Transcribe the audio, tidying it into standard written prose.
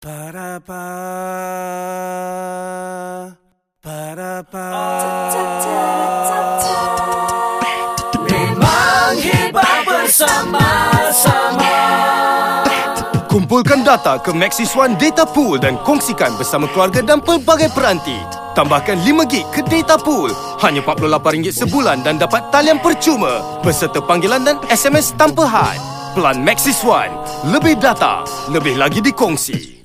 Ba-da-ba, ba-da-ba. Memang hebat bersama-sama. Kumpulkan data ke Maxis One Data Pool dan kongsikan bersama keluarga dan pelbagai peranti. Tambahkan 5GB ke Data Pool. Hanya RM48 sebulan dan dapat talian percuma beserta panggilan dan SMS tanpa had. Pelan Maxis One. Lebih data, lebih lagi dikongsi.